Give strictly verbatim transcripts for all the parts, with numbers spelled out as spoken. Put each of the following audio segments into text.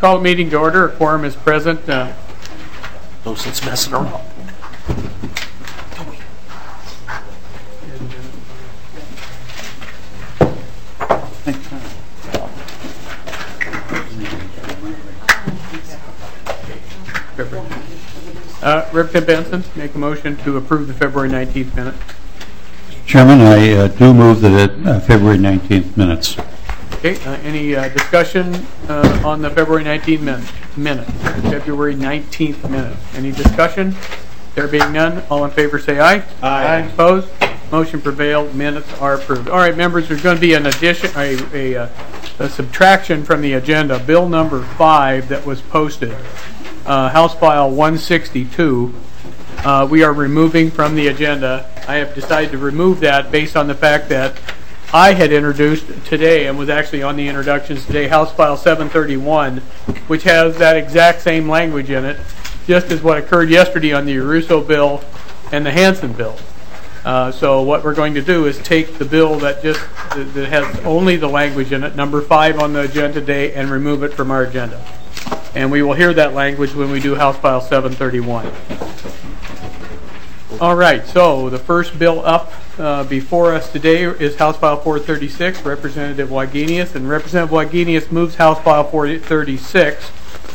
Call the meeting to order. A quorum is present. Uh, No sense messing around. Uh, Representative Benson, make a motion to approve the February nineteenth minute. Chairman, I uh, do move that it, uh, February nineteenth minutes. Okay, uh, any uh, discussion uh, on the February nineteenth minute? minute? February nineteenth minute. Any discussion? There being none, all in favor say aye. Aye. Opposed? Motion prevailed. Minutes are approved. All right, members, there's going to be an addition, a, a, a, a subtraction from the agenda. Bill number five that was posted, uh, House File one sixty-two. Uh, we are removing from the agenda. I have decided to remove that based on the fact that I had introduced today and was actually on the introductions today, House File seven thirty-one, which has that exact same language in it, just as what occurred yesterday on the Uruso bill and the Hansen bill. Uh, so what we're going to do is take the bill that just that has only the language in it, number five on the agenda today, and remove it from our agenda. And we will hear that language when we do House File seven thirty-one. All right, so the first bill up uh, before us today is House File four thirty-six, Representative Wagenius, and Representative Wagenius moves House File four thirty-six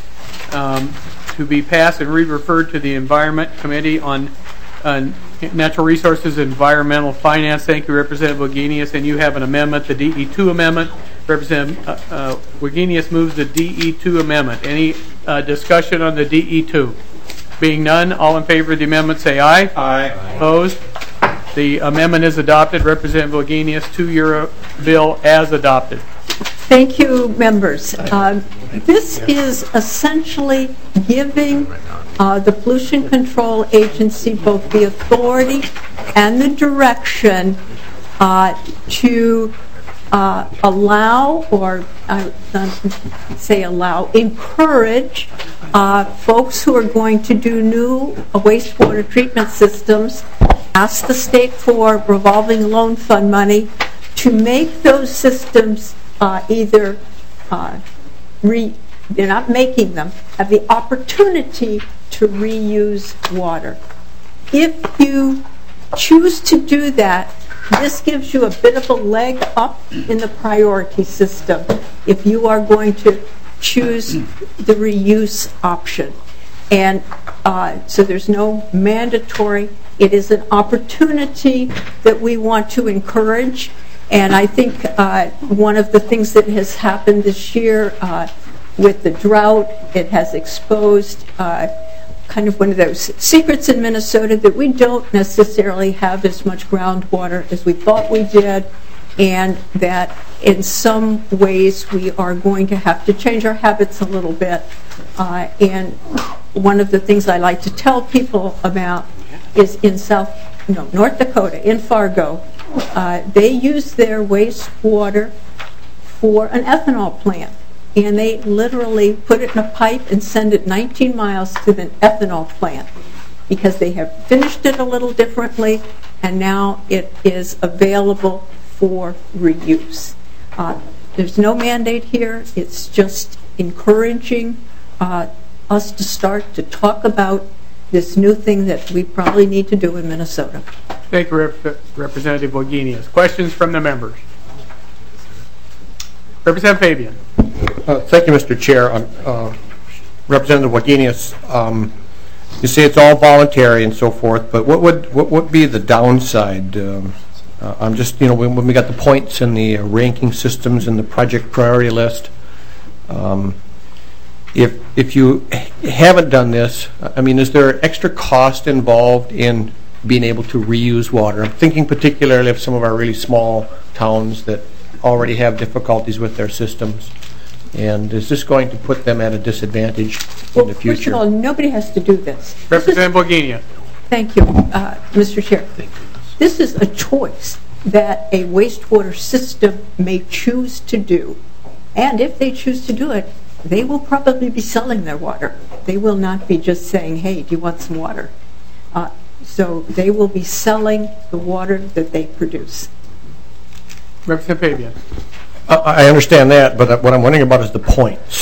um, to be passed and re-referred to the Environment Committee on uh, Natural Resources and Environmental Finance. Thank you, Representative Wagenius, and you have an amendment, the D E two amendment. Representative uh, uh, Wagenius moves the D E two amendment. Any uh, discussion on the D E two? Being none, all in favor of the amendment say aye. Aye. Opposed? The amendment is adopted. Representative Wagenius, two-year bill as adopted. Thank you, members. Uh, this is essentially giving uh, the Pollution Control Agency both the authority and the direction uh, to uh, allow, or uh, say allow, encourage uh, folks who are going to do new wastewater treatment systems, ask the state for revolving loan fund money to make those systems uh, either uh, re, they're not making them, have the opportunity to reuse water. If you choose to do that, this gives you a bit of a leg up in the priority system if you are going to choose the reuse option. And uh, so there's no mandatory. It is an opportunity that we want to encourage. And I think uh, one of the things that has happened this year uh, with the drought, it has exposed uh, kind of one of those secrets in Minnesota that we don't necessarily have as much groundwater as we thought we did, and that in some ways we are going to have to change our habits a little bit. Uh, and one of the things I like to tell people about is in South, no, North Dakota, in Fargo, uh, they use their wastewater for an ethanol plant. And they literally put it in a pipe and send it nineteen miles to the ethanol plant because they have finished it a little differently, and now it is available for reuse. Uh, there's no mandate here. It's just encouraging uh, us to start to talk about this new thing that we probably need to do in Minnesota. Thank you, Rep Representative Wagenius. Questions from the members? Representative Fabian. Uh, thank you, Mister Chair. Um, uh, Representative Wagenius, um, you say it's all voluntary and so forth, but what would what would be the downside? Um, uh, I'm just, you know, when, when we got the points in the uh, ranking systems and the project priority list, um, if if you haven't done this, I mean, is there extra cost involved in being able to reuse water? I'm thinking particularly of some of our really small towns that already have difficulties with their systems. And is this going to put them at a disadvantage well, in the future? First of all, nobody has to do this. Representative Wagenius. Thank you, uh, Mister Chair. Thank you. This is a choice that a wastewater system may choose to do. And if they choose to do it, they will probably be selling their water. They will not be just saying, hey, do you want some water? Uh, so they will be selling the water that they produce. Representative Fabian. Uh, I understand that, but what I'm wondering about is the points.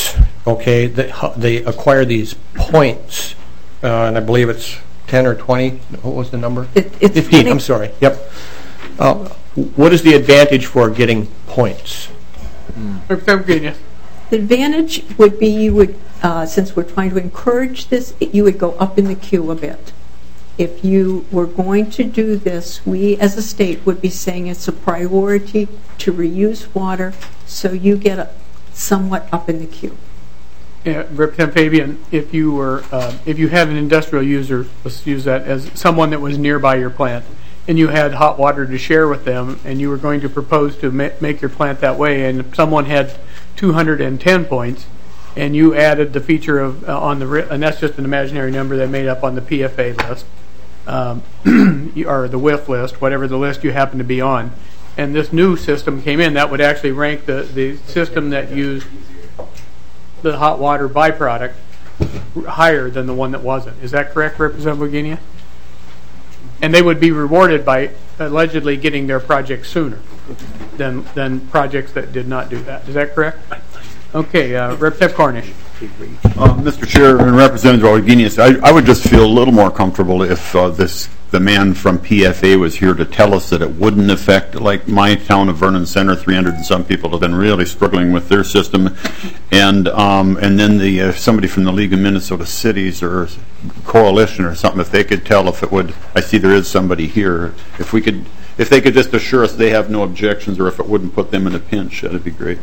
okay, they, they acquire these points, uh, and I believe it's ten or twenty. What was the number? It, it's fifteen. twenty. I'm sorry. Yep. Uh, what is the advantage for getting points? Representative Guinness. The advantage would be you would, uh, since we're trying to encourage this, you would go up in the queue a bit. If you were going to do this, we as a state would be saying it's a priority to reuse water, so you get a, somewhat up in the queue. Yeah, Representative Fabian, if you were, uh, if you had an industrial user, let's use that as someone that was nearby your plant, and you had hot water to share with them, and you were going to propose to ma make your plant that way, and someone had two hundred ten points, and you added the feature of uh, on the, and that's just an imaginary number they made up on the P F A list, um, or the W I F list, whatever the list you happen to be on, and this new system came in, that would actually rank the, the system that used the hot water byproduct higher than the one that wasn't. Is that correct, Representative Guinea? And they would be rewarded by allegedly getting their project sooner than than projects that did not do that. Is that correct? Okay, uh, Representative Cornish. Uh, Mister Chair and Representative Orgenius, I, I would just feel a little more comfortable if uh, this the man from P F A was here to tell us that it wouldn't affect, like my town of Vernon Center, three hundred and some people have been really struggling with their system, and um, and then the uh, somebody from the League of Minnesota Cities or Coalition or something, if they could tell if it would. I see there is somebody here. If we could, if they could just assure us they have no objections, or if it wouldn't put them in a pinch, that'd be great.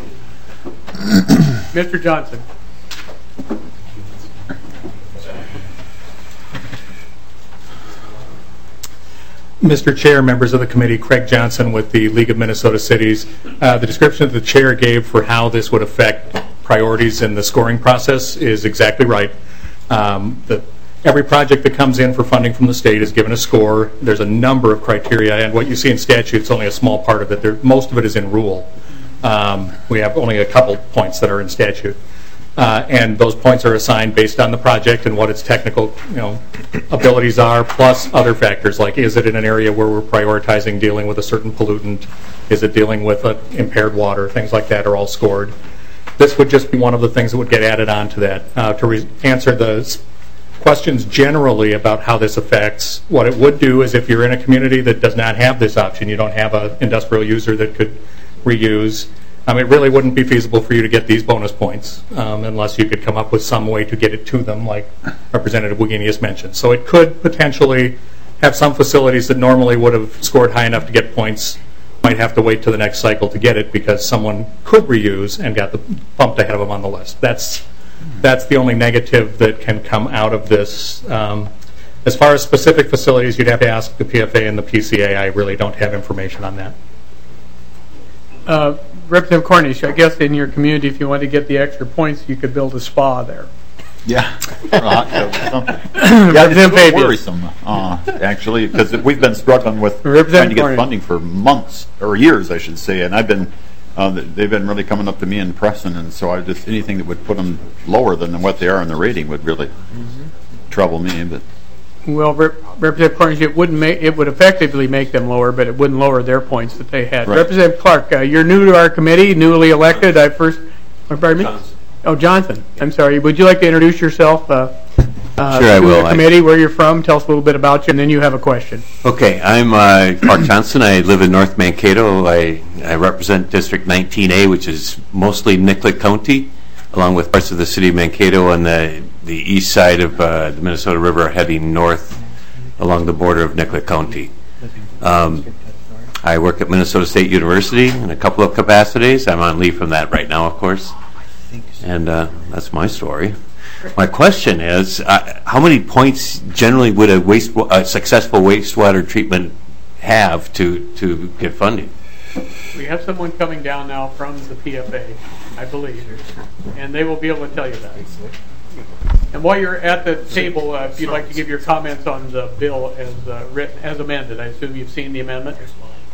Mister Johnson. Mister Chair, members of the committee, Craig Johnson with the League of Minnesota Cities. Uh, the description that the chair gave for how this would affect priorities in the scoring process is exactly right. Um, the, every project that comes in for funding from the state is given a score. There's a number of criteria, and what you see in statute is only a small part of it. There, most of it is in rule. Um, we have only a couple points that are in statute. Uh, and those points are assigned based on the project and what its technical, you know, abilities are, plus other factors like, is it in an area where we're prioritizing dealing with a certain pollutant? Is it dealing with uh, impaired water? Things like that are all scored. This would just be one of the things that would get added on to that. Uh, to re answer the questions generally about how this affects, what it would do is if you're in a community that does not have this option, you don't have an industrial user that could reuse, Um, it really wouldn't be feasible for you to get these bonus points um, unless you could come up with some way to get it to them, like Representative Wagenius mentioned. So it could potentially have some facilities that normally would have scored high enough to get points might have to wait to the next cycle to get it because someone could reuse and got the bumped ahead of them on the list. That's that's the only negative that can come out of this. Um, as far as specific facilities, you'd have to ask the P F A and the P C A. I really don't have information on that. Uh, Representative Cornish, I guess in your community, if you wanted to get the extra points, you could build a spa there. Yeah, or a hot tub or something. Yeah, it's a little worrisome, uh, actually, because we've been struggling with trying to get Cornish. funding for months, or years, I should say, and I've been, uh, they've been really coming up to me and pressing, and so I just, anything that would put them lower than what they are in the rating would really mm-hmm. trouble me, but... Well, Rep Representative Cornish, it wouldn't make it would effectively make them lower, but it wouldn't lower their points that they had. Right. Representative Clark, uh, you're new to our committee, newly elected. I first, oh, pardon me. Johnson. Oh, Johnson. I'm sorry. Would you like to introduce yourself? Uh, uh, Sure, I to will. the committee, where you're from. Tell us a little bit about you, and then you have a question. Okay, I'm uh, Clark Johnson. I live in North Mankato. I, I represent District nineteen A, which is mostly Nicollet County, along with parts of the city of Mankato on the, the east side of uh, the Minnesota River heading north along the border of Nicollet County. Um, I work at Minnesota State University in a couple of capacities. I'm on leave from that right now, of course. And uh, that's my story. My question is, uh, how many points generally would a waste, a successful wastewater treatment have to, to get funding? We have someone coming down now from the P F A, I believe, and they will be able to tell you that. And while you're at the table, uh, if you'd like to give your comments on the bill as uh, written, as amended, I assume you've seen the amendment.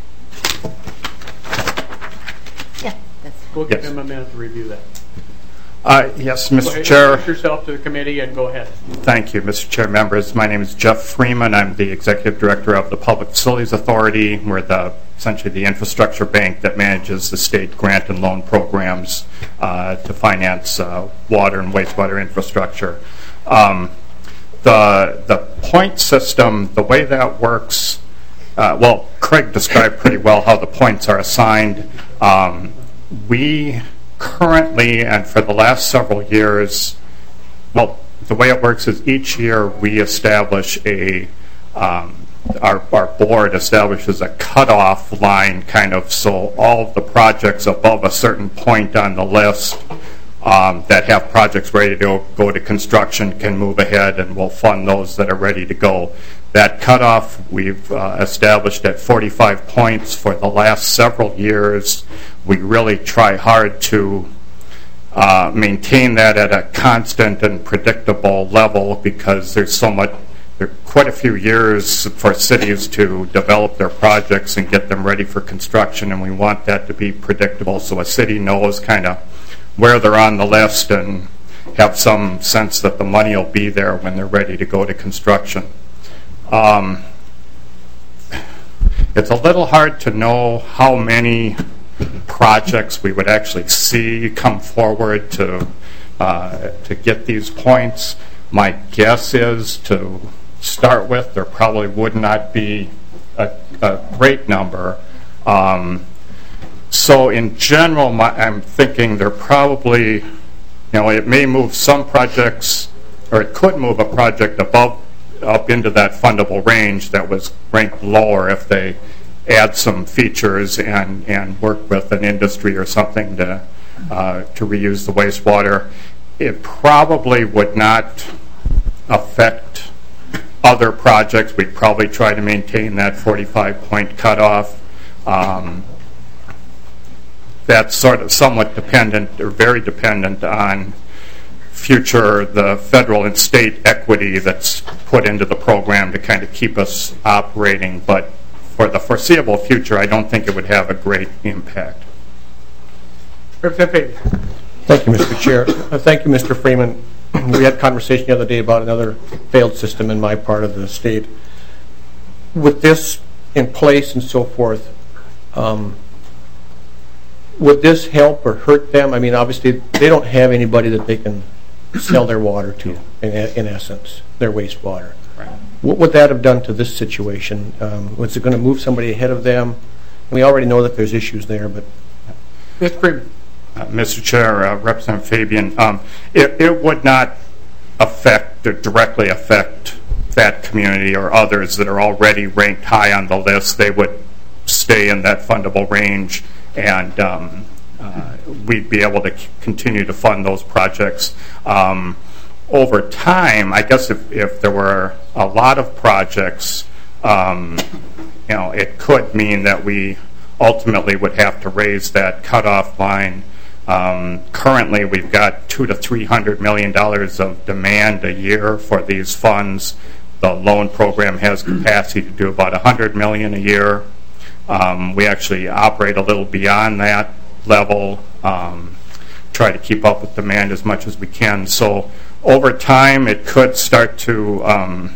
Yeah, that's We'll give Yes. him a minute to review that. Uh, Yes, Go Mister ahead, Chair. introduce yourself to the committee and go ahead. Thank you, Mister Chair, members. My name is Jeff Freeman. I'm the Executive Director of the Public Facilities Authority. We're the essentially the infrastructure bank that manages the state grant and loan programs uh, to finance uh, water and wastewater infrastructure. Um, the, the point system, the way that works, uh, well, Craig described pretty well how the points are assigned. Um, we currently, and for the last several years, well, the way it works is each year we establish a, um, our, our board establishes a cutoff line kind of, so all of the projects above a certain point on the list um, that have projects ready to go, go to construction can move ahead, and we'll fund those that are ready to go. That cutoff we've uh, established at forty-five points for the last several years. We really try hard to uh, maintain that at a constant and predictable level because there's so much, there are quite a few years for cities to develop their projects and get them ready for construction, and we want that to be predictable so a city knows kind of where they're on the list and have some sense that the money will be there when they're ready to go to construction. Um, it's a little hard to know how many projects we would actually see come forward to uh, to get these points. My guess is to start with there probably would not be a, a great number. Um, so in general, my, I'm thinking there probably, you know, it may move some projects, or it could move a project above up into that fundable range that was ranked lower if they add some features and, and work with an industry or something to, uh, to reuse the wastewater. It probably would not affect other projects. We'd probably try to maintain that forty-five point cutoff. Um, that's sort of somewhat dependent, or very dependent on future, the federal and state equity that's put into the program to kind of keep us operating. But for the foreseeable future, I don't think it would have a great impact. Representative Fabian. Thank you, Mister Chair. Uh, thank you, Mister Freeman. We had a conversation the other day about another failed system in my part of the state. With this in place and so forth, um, would this help or hurt them? I mean, obviously, they don't have anybody that they can sell their water to, in, in essence, their wastewater. Right. What would that have done to this situation? Um, was it going to move somebody ahead of them? We already know that there's issues there, but... Mister Freeman. Uh, Mister Chair, uh, Representative Fabian, um, it, it would not affect or directly affect that community or others that are already ranked high on the list. They would stay in that fundable range, and um, uh, we'd be able to c continue to fund those projects. Um, over time, I guess if, if there were a lot of projects, um, you know, it could mean that we ultimately would have to raise that cutoff line. Um, currently, we've got two to three hundred million dollars of demand a year for these funds. The loan program has capacity to do about a hundred million a year. Um, we actually operate a little beyond that level, um, try to keep up with demand as much as we can. So over time, it could start to um,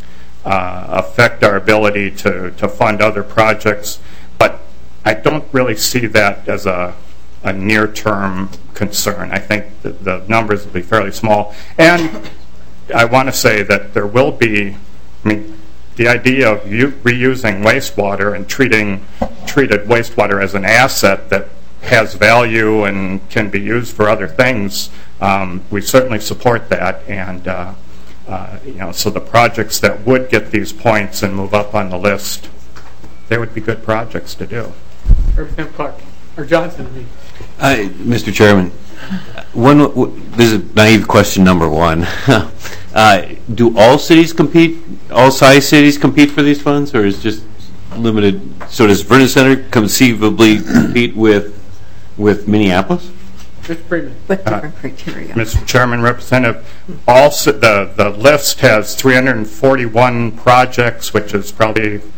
uh, affect our ability to, to fund other projects, but I don't really see that as a, a near-term concern. I think that the numbers will be fairly small. And I want to say that there will be, I mean, the idea of u reusing wastewater and treating treated wastewater as an asset that has value and can be used for other things, um, we certainly support that. And uh, uh, you know, so the projects that would get these points and move up on the list, they would be good projects to do. Representative Clark, or Johnson, I mean. Uh, Mister Chairman, one, this is naive question number one. uh, do all cities compete, all size cities compete for these funds, or is it just limited? So does Vernon Center conceivably compete with with Minneapolis? Mister Freeman. With different uh, criteria. Mister Chairman, Representative, also the, the list has three hundred forty-one projects, which is probably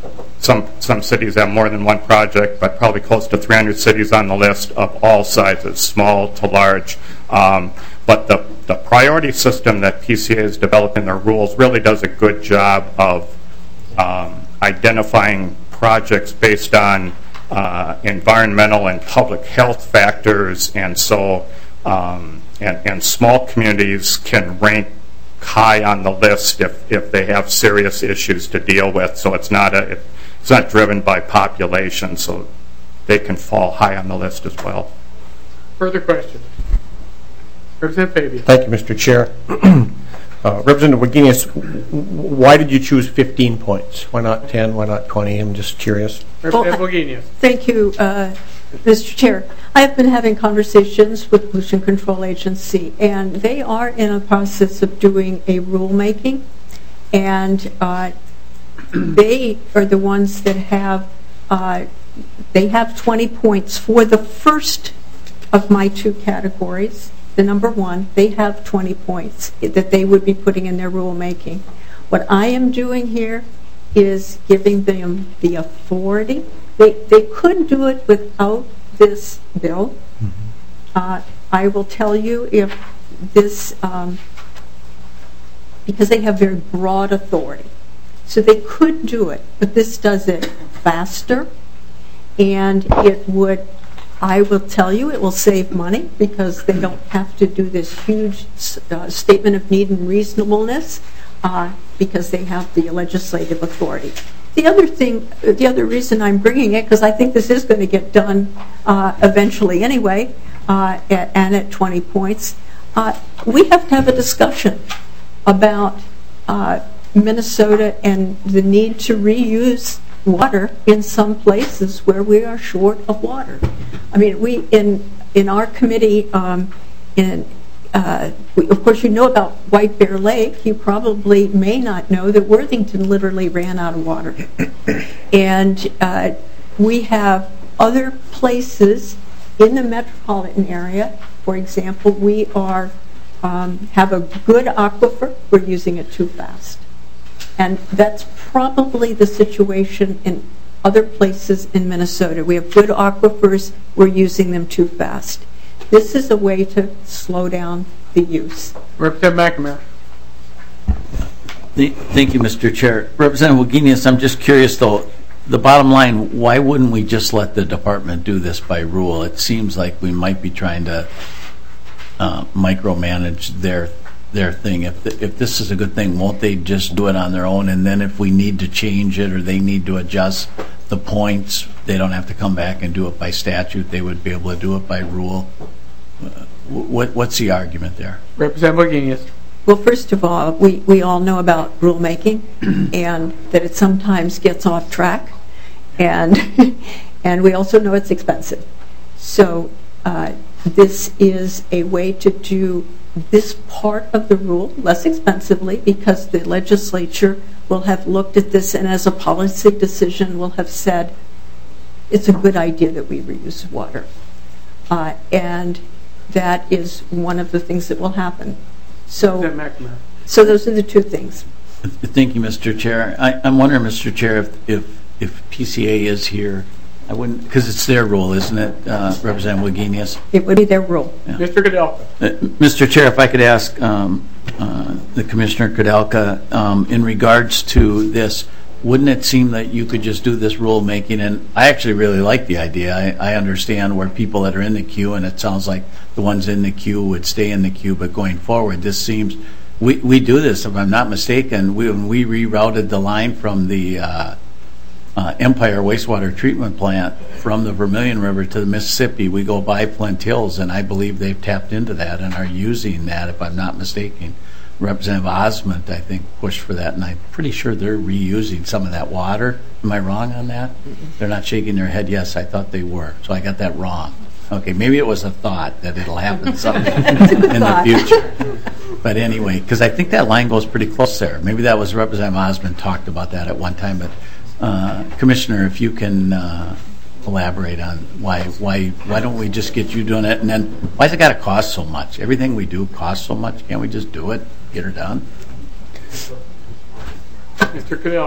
some, some cities have more than one project, but probably close to three hundred cities on the list of all sizes, small to large. Um, but the, the priority system that P C A is developing their rules really does a good job of um, identifying projects based on uh, environmental and public health factors, and so um, and, and small communities can rank high on the list if, if they have serious issues to deal with. So it's not a it's not driven by population, so they can fall high on the list as well. Further questions? Representative Fabian. Thank you, Mister Chair. Uh, Representative Wagenius, why did you choose fifteen points? Why not ten? Why not twenty? I'm just curious. Representative Well, Wagenius. Thank you, uh, Mister Chair. I have been having conversations with Pollution Control Agency, and they are in a process of doing a rulemaking, and uh, they are the ones that have, uh, they have twenty points for the first of my two categories. The number one, they have twenty points that they would be putting in their rulemaking. What I am doing here is giving them the authority. They, they could do it without this bill. Mm-hmm. uh, I will tell you if this, um, because they have very broad authority. So they could do it, but this does it faster, and it would, I will tell you, it will save money because they don't have to do this huge uh, statement of need and reasonableness uh, because they have the legislative authority. The other thing, the other reason I'm bringing it, because I think this is going to get done uh, eventually anyway, uh, at, and at twenty points, uh, we have to have a discussion about uh, Minnesota and the need to reuse water in some places where we are short of water. I mean, we in in our committee, um, in uh, we, of course, you know about White Bear Lake. You probably may not know that Worthington literally ran out of water, and uh, we have other places in the metropolitan area. For example, we are um, have a good aquifer. We're using it too fast. And that's probably the situation in other places in Minnesota. We have good aquifers, we're using them too fast. This is a way to slow down the use. Representative McNamara. Thank you, Mister Chair. Representative Wagenius, I'm just curious though, the bottom line, why wouldn't we just let the department do this by rule? It seems like we might be trying to uh, micromanage their their thing. If the, if this is a good thing, won't they just do it on their own? And then if we need to change it or they need to adjust the points, they don't have to come back and do it by statute. They would be able to do it by rule. Uh, what what's the argument there? Representative Wagenius. Well, first of all, we, we all know about rulemaking and that it sometimes gets off track, and and we also know it's expensive. So uh, this is a way to do this part of the rule less expensively because the legislature will have looked at this and as a policy decision will have said it's a good idea that we reuse water. Uh, and that is one of the things that will happen. So, so those are the two things. Thank you, Mister Chair. I, I'm wondering, Mister Chair, if, if, if P C A is here, I wouldn't, because it's their rule, isn't it, uh, Representative Wagenius? It would be their rule. Yeah. Mister Kudelka. Uh, Mister Chair, if I could ask um, uh, the Commissioner Kudelka, um, in regards to this, wouldn't it seem that you could just do this rulemaking? And I actually really like the idea. I, I understand where people that are in the queue, and it sounds like the ones in the queue would stay in the queue, but going forward, this seems, we, we do this, if I'm not mistaken, we, when we rerouted the line from the uh, Uh, Empire wastewater treatment plant from the Vermilion River to the Mississippi, we go by Flint Hills, and I believe they've tapped into that and are using that, if I'm not mistaken. Representative Osmond, I think, pushed for that, and I'm pretty sure they're reusing some of that water. Am I wrong on that? Mm-hmm. They're not shaking their head. Yes, I thought they were, so I got that wrong. Okay, maybe it was a thought that it'll happen someday in the future. But anyway, because I think that line goes pretty close there. Maybe that was Representative Osmond talked about that at one time, but Uh, Commissioner, if you can uh, elaborate on why why why don't we just get you doing it, and then why's it got to cost so much? Everything we do costs so much. Can't we just do it, get her done? Mister Kudelka.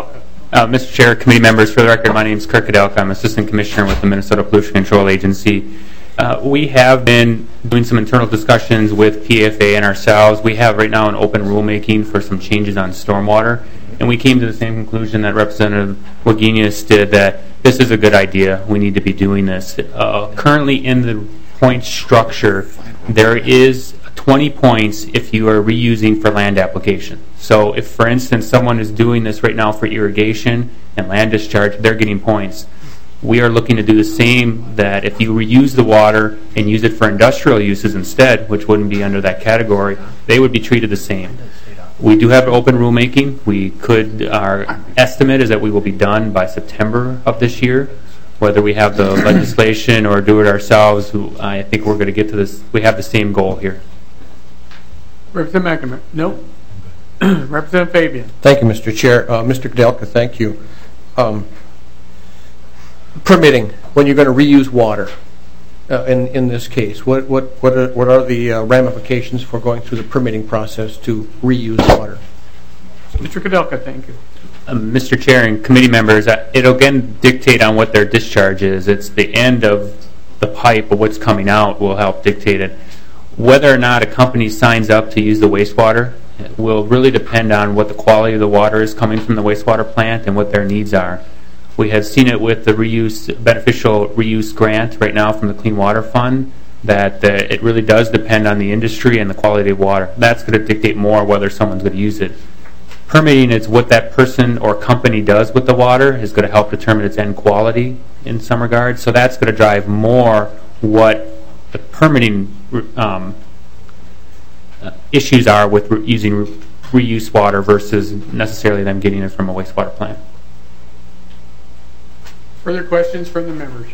Uh, Mister Chair, committee members, for the record, my name is Kirk Kudelka. I'm Assistant Commissioner with the Minnesota Pollution Control Agency. Uh, we have been doing some internal discussions with P F A and ourselves. We have right now an open rulemaking for some changes on stormwater, and we came to the same conclusion that Representative Wagenius did, that this is a good idea. We need to be doing this. Uh, currently in the point structure, there is twenty points if you are reusing for land application. So if, for instance, someone is doing this right now for irrigation and land discharge, they're getting points. We are looking to do the same, that if you reuse the water and use it for industrial uses instead, which wouldn't be under that category, they would be treated the same. We do have open rulemaking. We could, our estimate is that we will be done by September of this year. Whether we have the legislation or do it ourselves, I think we're going to get to this. We have the same goal here. Representative McNamara. No. Representative Fabian. Thank you, Mister Chair. Uh, Mister Kudelka, thank you. Um, permitting, when you're going to reuse water, uh, in, in this case, what, what, what, are, what are the uh, ramifications for going through the permitting process to reuse water? Mister Kudelka, thank you. Um, Mister Chair and committee members, uh, it'll again dictate on what their discharge is. It's the end of the pipe, but what's coming out will help dictate it. Whether or not a company signs up to use the wastewater will really depend on what the quality of the water is coming from the wastewater plant and what their needs are. We have seen it with the reuse beneficial reuse grant right now from the Clean Water Fund, that uh, it really does depend on the industry and the quality of water. That's going to dictate more whether someone's going to use it. Permitting is what that person or company does with the water is going to help determine its end quality in some regards. So that's going to drive more what the permitting um, uh, issues are with re using re reuse water versus necessarily them getting it from a wastewater plant. Further questions from the members?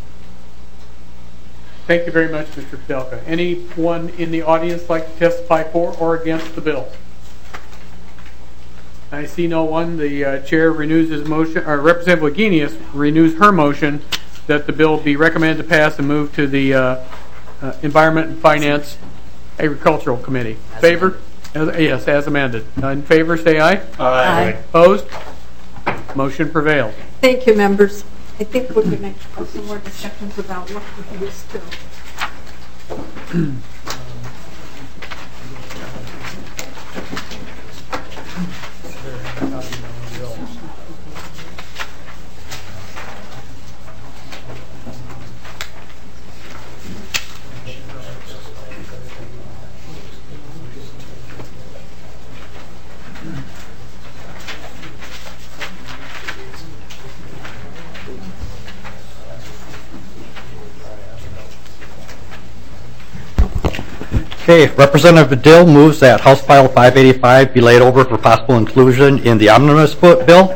Thank you very much, Mister Kudelka. Anyone in the audience like to testify for or against the bill? I see no one. The uh, chair renews his motion, or Representative Wagenius renews her motion that the bill be recommended to pass and move to the uh, uh, Environment and Finance Agricultural Committee. As favor? As, yes, as amended. Uh, in favor, say aye. Aye. Aye. Opposed? Motion prevails. Thank you, members. I think we're going to have some more discussions about what we used to. Okay, Representative Dill moves that House File five eighty-five be laid over for possible inclusion in the omnibus bill.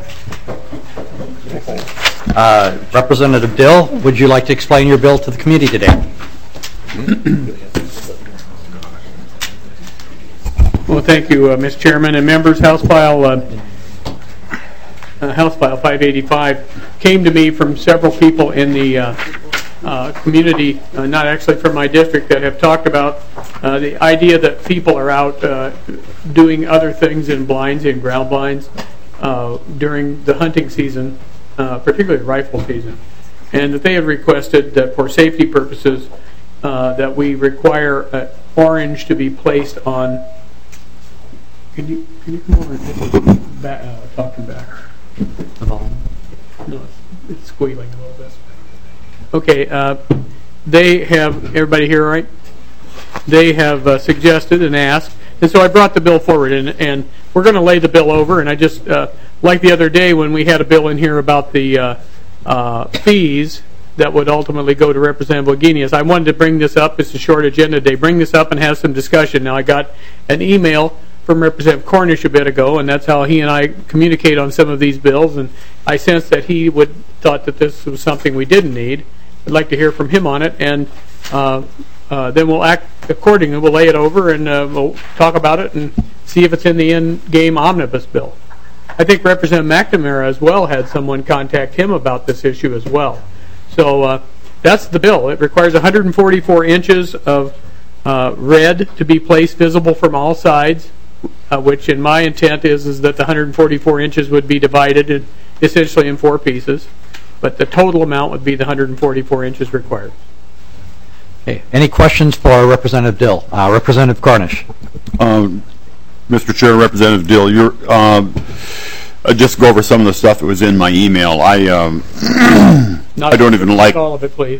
Uh, Representative Dill, would you like to explain your bill to the committee today? Well, thank you, uh, Mister Chairman and members. House File uh, uh, House File five eighty-five came to me from several people in the uh, uh, community, uh, not actually from my district, that have talked about uh, the idea that people are out uh, doing other things in blinds, in ground blinds, uh, during the hunting season, uh, particularly rifle season, and that they have requested that for safety purposes uh, that we require uh, orange to be placed on. Can you can you come over and back, uh, talking back? The volume? No, it's, it's squealing a little bit. Okay, uh, they have, everybody here, all right? They have uh, suggested and asked, and so I brought the bill forward, and, and we're going to lay the bill over. And I just, uh, like the other day when we had a bill in here about the uh, uh, fees that would ultimately go to Representative Wagenius, I wanted to bring this up. It's a short agenda day. Bring this up and have some discussion. Now, I got an email from Representative Cornish a bit ago, and that's how he and I communicate on some of these bills, and I sensed that he would thought that this was something we didn't need. I'd like to hear from him on it, and uh, uh, then we'll act accordingly. We'll lay it over, and uh, we'll talk about it and see if it's in the in-game omnibus bill. I think Representative McNamara as well had someone contact him about this issue as well. So uh, that's the bill. It requires one hundred forty-four inches of uh, red to be placed visible from all sides, uh, which in my intent is, is that the one hundred forty-four inches would be divided in, essentially in four pieces, but the total amount would be the one hundred forty-four inches required. Okay. Any questions for Representative Dill? Uh, Representative Cornish. Um, Mister Chair, Representative Dill, you're, um, uh, just go over some of the stuff that was in my email. I um, Not I don't even like all of it, please.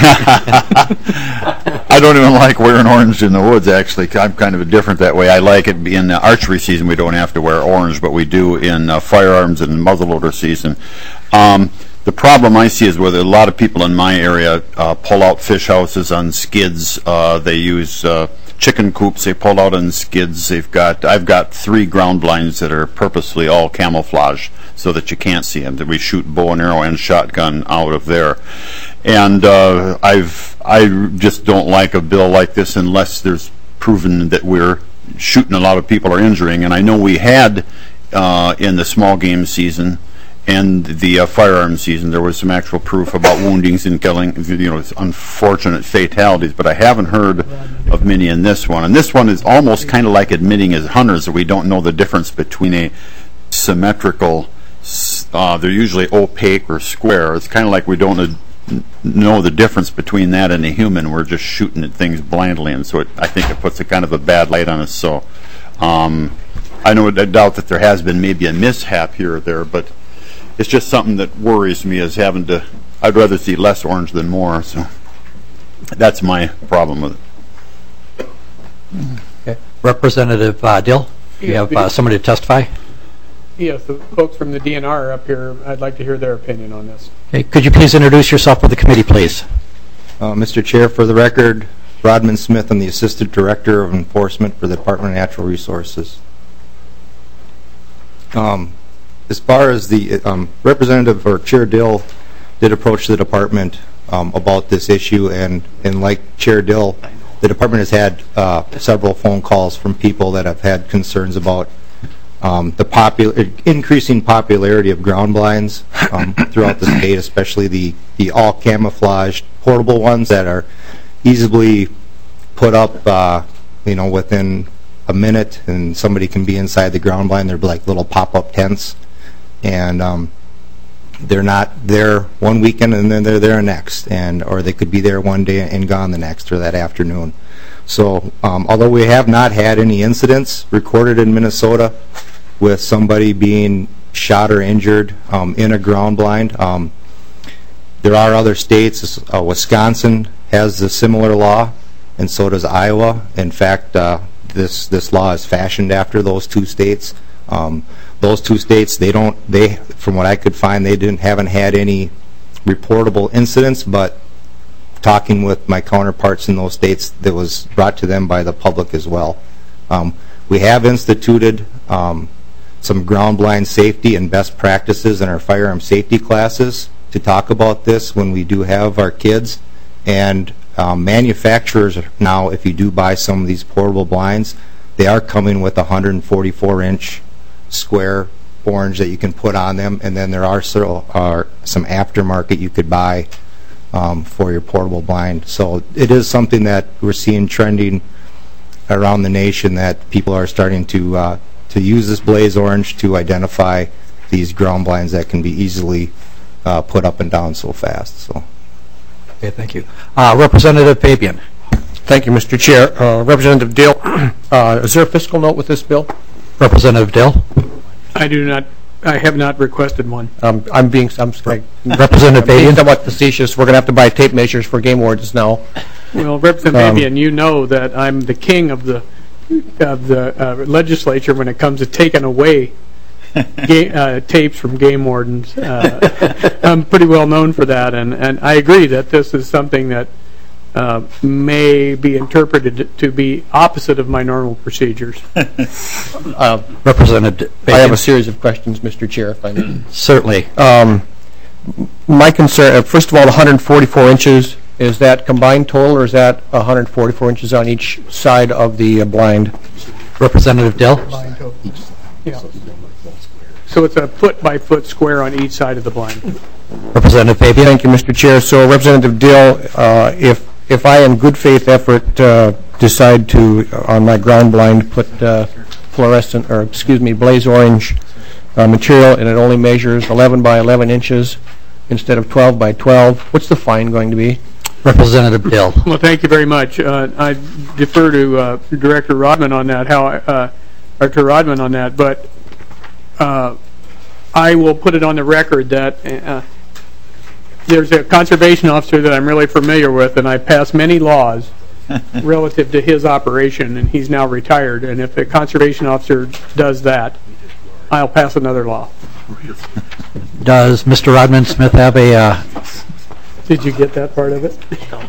I don't even like wearing orange in the woods, actually. I'm kind of different that way. I like it in the archery season. We don't have to wear orange, but we do in uh, firearms and muzzleloader season. Um, the problem I see is where a lot of people in my area uh, pull out fish houses on skids. Uh, they use uh, chicken coops. They pull out on skids. They've got. I've got three ground blinds that are purposely all camouflage so that you can't see them. That we shoot bow and arrow and shotgun out of there. And uh, I've I just don't like a bill like this unless there's proven that we're shooting a lot of people or injuring. And I know we had uh, in the small game season and the uh, firearm season, there was some actual proof about woundings and killing, you know, unfortunate fatalities. But I haven't heard of many in this one. And this one is almost kind of like admitting as hunters that we don't know the difference between a symmetrical. Uh, they're usually opaque or square. It's kind of like we don't know know the difference between that and a human. We're just shooting at things blindly, and so it, I think it puts a kind of a bad light on us. So um, I know I doubt that there has been maybe a mishap here or there, but it's just something that worries me as having to. I'd rather see less orange than more. So that's my problem with it. Okay. Representative uh, Dill, do you have uh, somebody to testify? Yes, the folks from the D N R are up here. I'd like to hear their opinion on this. Okay. Could you please introduce yourself for the committee, please? Uh, Mister Chair, for the record, Rodman Smith. I'm the Assistant Director of Enforcement for the Department of Natural Resources. Um, as far as the um, Representative or Chair Dill did approach the department um, about this issue, and, and like Chair Dill, the department has had uh, several phone calls from people that have had concerns about Um, the popul increasing popularity of ground blinds um, throughout the state, especially the, the all camouflaged portable ones that are easily put up, uh, you know, within a minute, and somebody can be inside the ground blind. They're like little pop-up tents, and um, they're not there one weekend and then they're there next, and or they could be there one day and gone the next or that afternoon. So um, although we have not had any incidents recorded in Minnesota with somebody being shot or injured um, in a ground blind, um, there are other states. Uh, Wisconsin has a similar law, and so does Iowa. In fact, uh, this this law is fashioned after those two states. Um, those two states, they don't. They, from what I could find, they didn't haven't had any reportable incidents, but talking with my counterparts in those states, that was brought to them by the public as well. Um, we have instituted um, some ground blind safety and best practices in our firearm safety classes to talk about this when we do have our kids. And um, manufacturers now, if you do buy some of these portable blinds, they are coming with a one hundred forty-four inch square orange that you can put on them, and then there are, so, are some aftermarket you could buy Um, for your portable blind. So it is something that we're seeing trending around the nation, that people are starting to uh, to use this blaze orange to identify these ground blinds that can be easily uh, put up and down so fast. So, okay, thank you. Uh, Representative Fabian. Thank you, Mister Chair. Uh, Representative Dill, uh, is there a fiscal note with this bill? Representative Dill. I do not. I have not requested one. Um, I'm being, I'm, I, Representative I'm being Fabian. somewhat facetious. We're going to have to buy tape measures for game wardens now. Well, Representative Um, Fabian, you know that I'm the king of the of the uh, legislature when it comes to taking away ga uh, tapes from game wardens. Uh, I'm pretty well known for that, and and I agree that this is something that uh, may be interpreted to be opposite of my normal procedures. uh, Representative Fabian. I have a series of questions, Mister Chair, if I may. Certainly. Um, my concern, uh, first of all, the one hundred forty-four inches, is that combined total, or is that one hundred forty-four inches on each side of the uh, blind? Representative Dill. Yeah. So it's a foot by foot square on each side of the blind. Representative Fabian. Thank you, Mister Chair. So, Representative Dill, uh, if if I, in good faith effort, uh, decide to, uh, on my ground blind, put uh, fluorescent, or excuse me, blaze orange uh, material and it only measures eleven by eleven inches instead of twelve by twelve, what's the fine going to be? Representative Dill. Well, thank you very much. Uh, I defer to uh, Director Rodman on that, how, uh, or to Rodman on that, but uh, I will put it on the record that uh, there's a conservation officer that I'm really familiar with, and I pass many laws relative to his operation, and he's now retired, and if a conservation officer does that, I'll pass another law. Does Mister Rodman Smith have a... Uh, Did you get that part of it?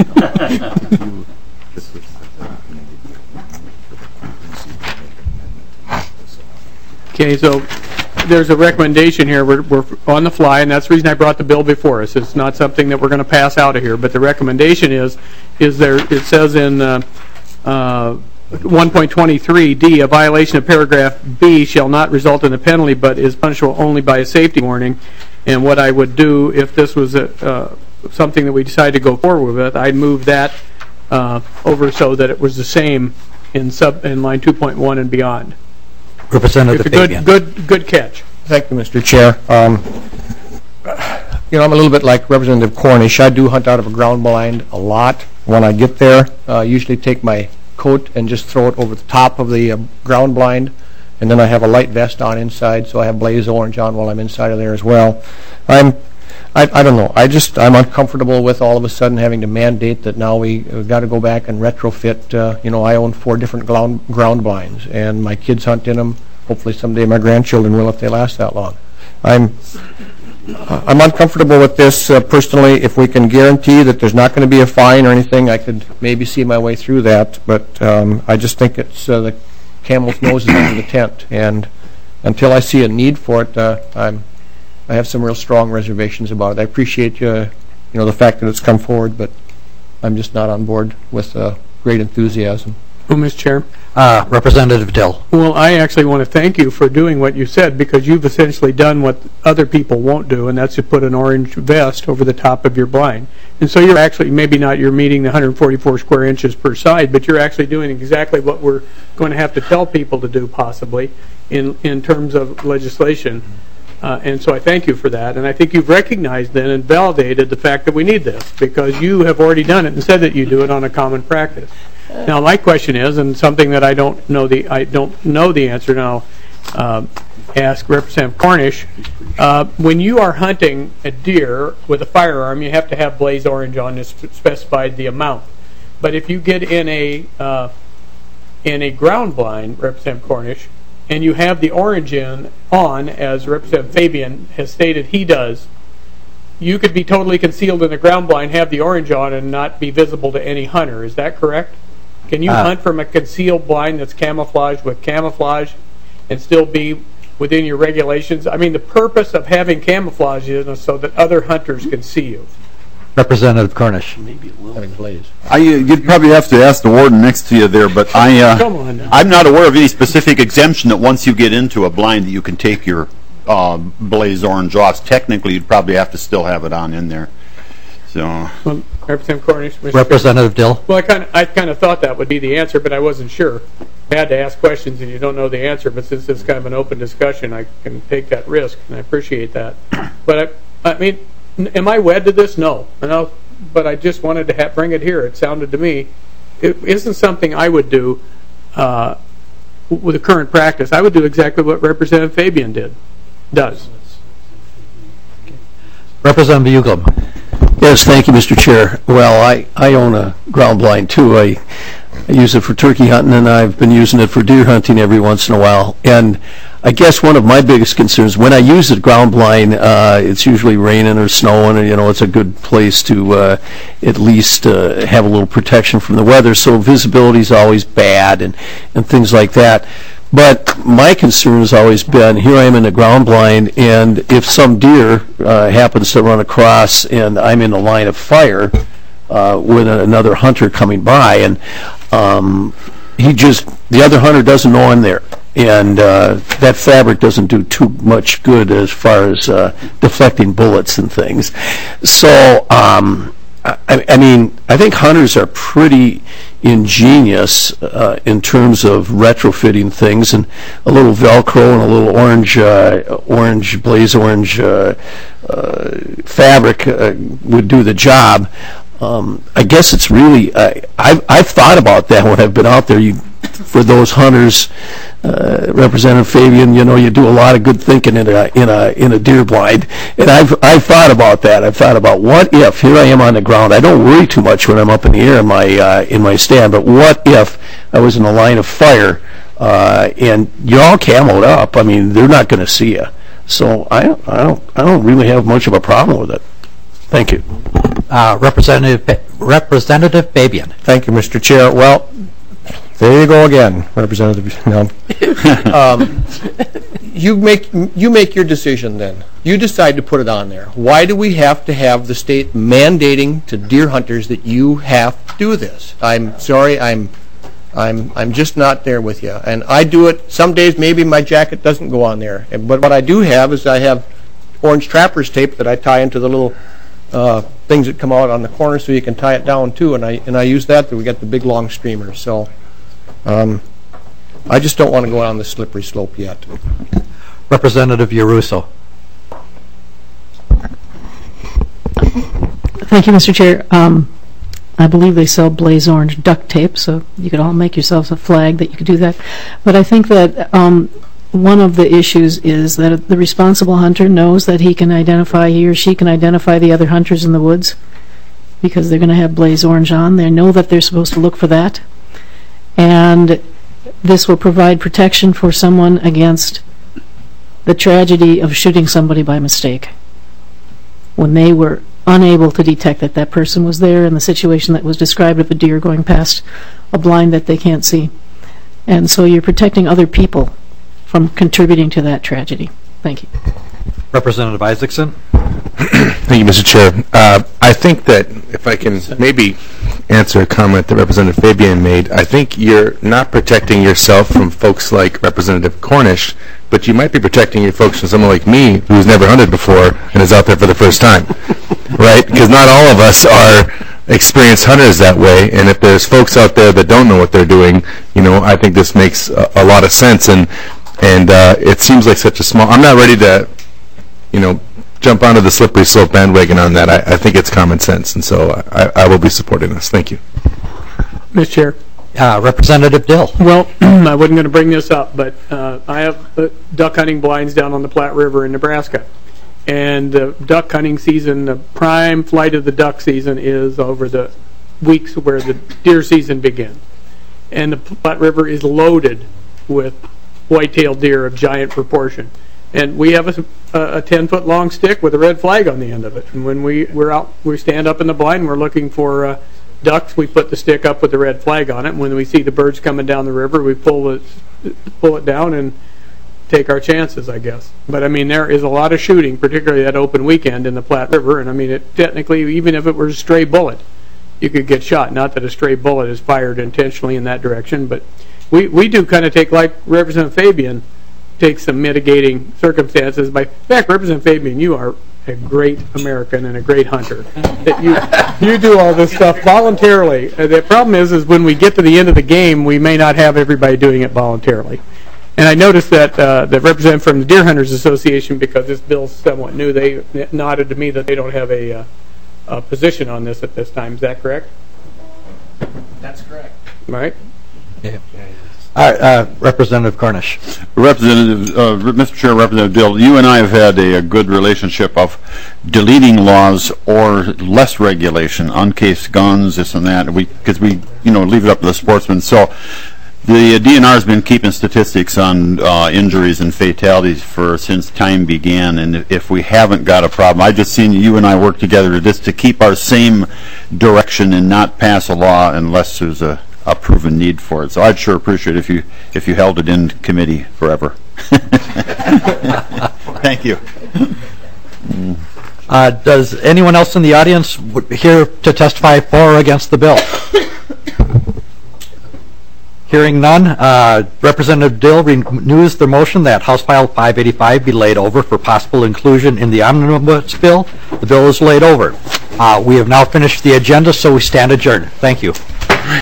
Okay, so there's a recommendation here. We're, we're on the fly, and that's the reason I brought the bill before us. It's not something that we're going to pass out of here, but the recommendation is, is there, it says in uh, uh, one point twenty-three D, a violation of paragraph B shall not result in a penalty, but is punishable only by a safety warning. And what I would do if this was a, uh, something that we decided to go forward with, I'd move that uh, over so that it was the same in sub in line two point one and beyond. Representative It's a Fabian. good, good, good catch. Thank you, Mister Chair. Um, you know, I'm a little bit like Representative Cornish. I do hunt out of a ground blind a lot. When I get there, I uh, usually take my coat and just throw it over the top of the uh, ground blind, and then I have a light vest on inside, so I have blaze orange on while I'm inside of there as well. I'm, I, I don't know. I just I'm uncomfortable with all of a sudden having to mandate that now we uh, got to go back and retrofit. Uh, you know, I own four different ground ground blinds, and my kids hunt in them. Hopefully someday my grandchildren will if they last that long. I'm uh, I'm uncomfortable with this uh, personally. If we can guarantee that there's not going to be a fine or anything, I could maybe see my way through that. But um, I just think it's uh, the camel's nose is under the tent, and until I see a need for it, uh, I'm I have some real strong reservations about it. I appreciate uh, you know the fact that it's come forward, but I'm just not on board with uh, great enthusiasm. Well, Mister Chair. Uh, Representative Dill. Well, I actually want to thank you for doing what you said, because you've essentially done what other people won't do, and that's to put an orange vest over the top of your blind. And so you're actually, maybe not you're meeting the one hundred forty-four square inches per side, but you're actually doing exactly what we're going to have to tell people to do, possibly, in, in terms of legislation. Uh, and so I thank you for that. And I think you've recognized then and validated the fact that we need this, because you have already done it and said that you do it on a common practice. Now, my question is, and something that I don't know the I don't know the answer now. Uh, ask Representative Cornish. Uh, when you are hunting a deer with a firearm, you have to have blaze orange on this specified the amount. But if you get in a uh, in a ground blind, Representative Cornish, and you have the orange in on, as Representative Fabian has stated he does, you could be totally concealed in the ground blind, have the orange on, and not be visible to any hunter. Is that correct? Can you uh, hunt from a concealed blind that's camouflaged with camouflage and still be within your regulations? I mean, the purpose of having camouflage is so that other hunters can see you. Representative Cornish. Maybe a little blaze. I, you'd probably have to ask the warden next to you there, but I, uh, Come on now. I'm not aware of any specific exemption that once you get into a blind that you can take your uh, blaze orange off. Technically, you'd probably have to still have it on in there. So, well, Representative Cornish. Mister Representative Dill. Well, I kind of I kind of thought that would be the answer, but I wasn't sure. I had to ask questions, and you don't know the answer. But since it's kind of an open discussion, I can take that risk, and I appreciate that. But I, I mean, am I wed to this? No. No. But I just wanted to have, bring it here. It sounded to me it isn't something I would do uh, with the current practice. I would do exactly what Representative Fabian did. Does. Representative Uglum. Yes, thank you, Mister Chair. Well, I, I own a ground blind, too. I, I use it for turkey hunting, and I've been using it for deer hunting every once in a while. And I guess one of my biggest concerns, when I use the ground blind, uh, it's usually raining or snowing, and, you know, it's a good place to uh, at least uh, have a little protection from the weather, so visibility is always bad and, and things like that. But my concern has always been, here I am in the ground blind, and if some deer uh, happens to run across and I'm in the line of fire uh, with another hunter coming by, and um, he just, the other hunter doesn't know I'm there. And uh, that fabric doesn't do too much good as far as uh, deflecting bullets and things. So um, I, I mean, I think hunters are pretty ingenious uh, in terms of retrofitting things, and a little Velcro and a little orange, uh, orange blaze orange uh, uh, fabric uh, would do the job. Um, I guess it's really, uh, I've, I've thought about that when I've been out there. You, for those hunters, uh, Representative Fabian, you know, you do a lot of good thinking in a in a in a deer blind, and I've I've thought about that. I've thought about what if here I am on the ground. I don't worry too much when I'm up in the air in my uh, in my stand, but what if I was in a line of fire uh, and you're all camoed up? I mean, they're not going to see you. So I don't I don't I don't really have much of a problem with it. Thank you. Uh, Representative Representative Fabian. Thank you, Mister Chair. Well, there you go again, Representative. No. um, you make you make your decision then. You decide to put it on there. Why do we have to have the state mandating to deer hunters that you have to do this? I'm sorry, I'm I'm I'm just not there with you. And I do it. Some days maybe my jacket doesn't go on there. But what I do have is I have orange trapper's tape that I tie into the little uh, things that come out on the corner, so you can tie it down too. And I and I use that. We get the big long streamers. So. Um, I just don't want to go on the slippery slope yet. Representative Yaruso. Thank you, Mister Chair. Um, I believe they sell blaze orange duct tape, so you could all make yourselves a flag that you could do that. But I think that um, one of the issues is that the responsible hunter knows that he can identify, he or she can identify the other hunters in the woods because they're going to have blaze orange on. They know that they're supposed to look for that. And this will provide protection for someone against the tragedy of shooting somebody by mistake when they were unable to detect that that person was there in the situation that was described of a deer going past a blind that they can't see. And so you're protecting other people from contributing to that tragedy. Thank you. Representative Isaacson. Thank you, Mister Chair. Uh, I think that if I can maybe answer a comment that Representative Fabian made, I think you're not protecting yourself from folks like Representative Cornish, but you might be protecting your folks from someone like me who's never hunted before and is out there for the first time, right? Because not all of us are experienced hunters that way, and if there's folks out there that don't know what they're doing, you know, I think this makes a, a lot of sense, and and uh, it seems like such a small. I'm not ready to, you know, jump onto the slippery slope bandwagon on that. I, I think it's common sense, and so I, I will be supporting this. Thank you. Mister Chair. Uh, Representative Dill. Well, I wasn't going to bring this up, but uh, I have uh, duck hunting blinds down on the Platte River in Nebraska. And the duck hunting season, the prime flight of the duck season is over the weeks where the deer season begins. And the Platte River is loaded with white-tailed deer of giant proportion. And we have a, a ten-foot long stick with a red flag on the end of it. And when we, we're out, we stand up in the blind and we're looking for uh, ducks, we put the stick up with the red flag on it. And when we see the birds coming down the river, we pull it, pull it down and take our chances, I guess. But, I mean, there is a lot of shooting, particularly that open weekend in the Platte River. And, I mean, it, technically, even if it were a stray bullet, you could get shot. Not that a stray bullet is fired intentionally in that direction, but we, we do kind of take, like Representative Fabian, take some mitigating circumstances. By in fact, Representative Fabian, you are a great American and a great hunter. That you you do all this stuff voluntarily. Uh, the problem is, is when we get to the end of the game, we may not have everybody doing it voluntarily. And I noticed that uh, the representative from the Deer Hunters Association, because this bill's somewhat new, they nodded to me that they don't have a, uh, a position on this at this time. Is that correct? That's correct. Right? Yeah. All right, uh, Representative Cornish. Representative, uh, Mister Chair, Representative Dill, you and I have had a, a good relationship of deleting laws or less regulation, uncased guns, this and that, because we, we, you know, leave it up to the sportsmen. So the D N R has been keeping statistics on uh, injuries and fatalities for since time began, and if we haven't got a problem, I just seen you and I work together just to keep our same direction and not pass a law unless there's a a proven need for it. So I'd sure appreciate it if you if you held it in committee forever. Thank you. Uh, does anyone else in the audience here to testify for or against the bill? Hearing none, uh, Representative Dill renews the motion that House File five eighty-five be laid over for possible inclusion in the omnibus bill. The bill is laid over. Uh, We have now finished the agenda, so we stand adjourned. Thank you.